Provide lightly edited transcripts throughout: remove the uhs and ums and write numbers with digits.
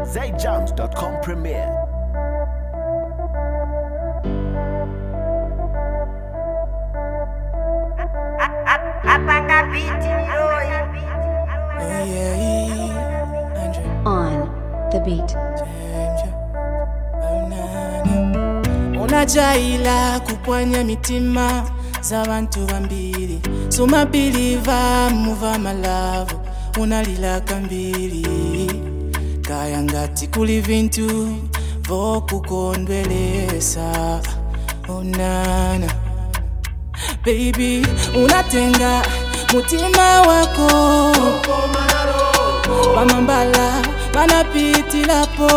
ZayJams.com premiere. On the beat. Unajaila kupwanya mitima za bantu bambiri. Suma biliva muva malavu unalila kambiri. Kaya ngati kuli vintu vokukondwelesa. Onana baby unatenga mutima wako Pamambala panapitilapo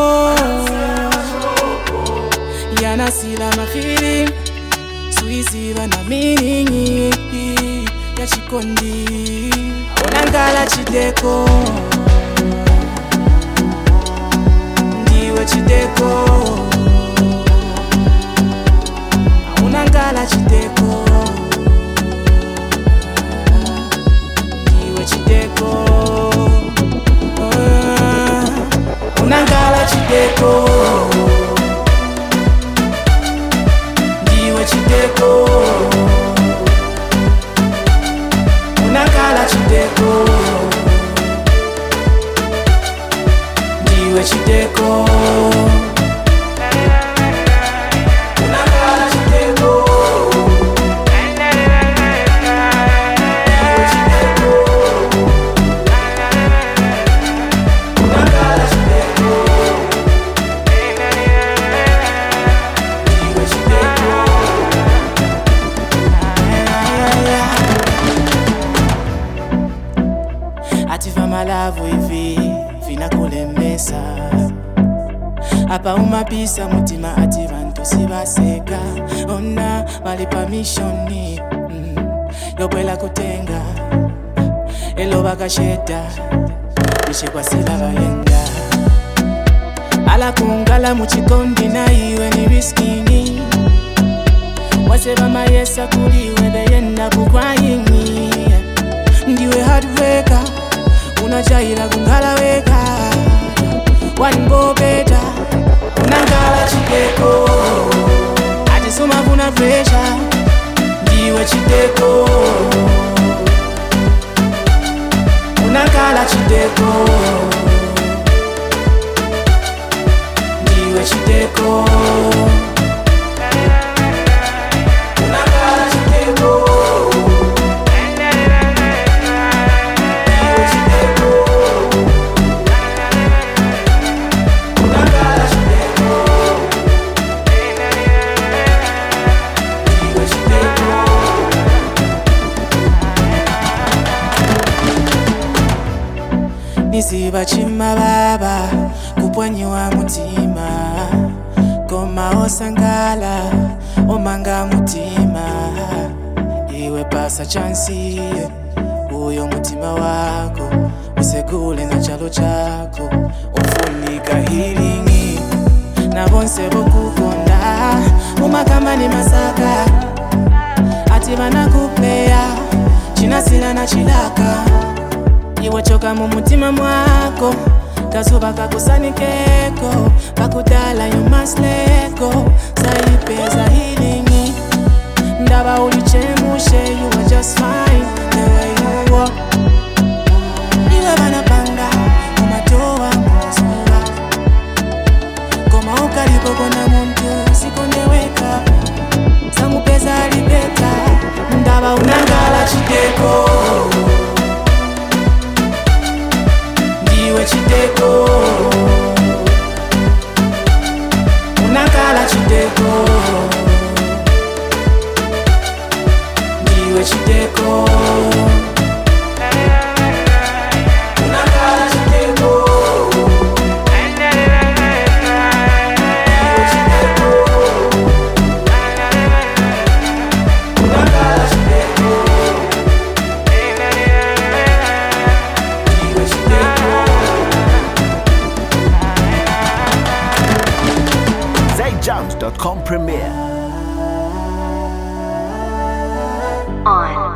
yanasila mafili suiziba na miningi ya chikondi unangala chideko ndiwe chideko unangala chideko ndiwe chideko unangala chideko ndiwe chideko unangala chideko ndiwe chideko Ativa malavu hivi vinakulemesa hapa umapisa mutima ati bantu sibaseka ona malipa mishoni yobwela kutenga elo bakasheta ishekwa sila bayenda ala kungala muchikondi na iwe ni riskini waseba mayesa kuliwe beyenda kukwayingi ndiwe hardworker unajaira kungala weka wanbo beta unangala chideko atisoma kuna pressure ndiwe chideko unangala chideko ndiwe chideko nisiba chima baba kupwanyiwa mutima koma osangala omanga mutima iwe pasa chansi uyo mutima wako usegule na chalo chako ufunika healing na bonse bokukonda umakamba ni masaka ati bana kuplaya chinasila na chilaka iwe choka mu mutima mwako kazuba kakusanikeko kakudala you must let go saipeza healing ndaba ulichemushe you are just fine the way you walk iwe banapanga umatoa msuwa koma ukalipo kona muntu sikondeweka samupeza alibeta ndaba unangala chideko ndiwe chideko unangala chideko ndiwe chideko unangala chideko ndiwe chideko unangala chideko ndiwe chideko ZayJams.com premiere. On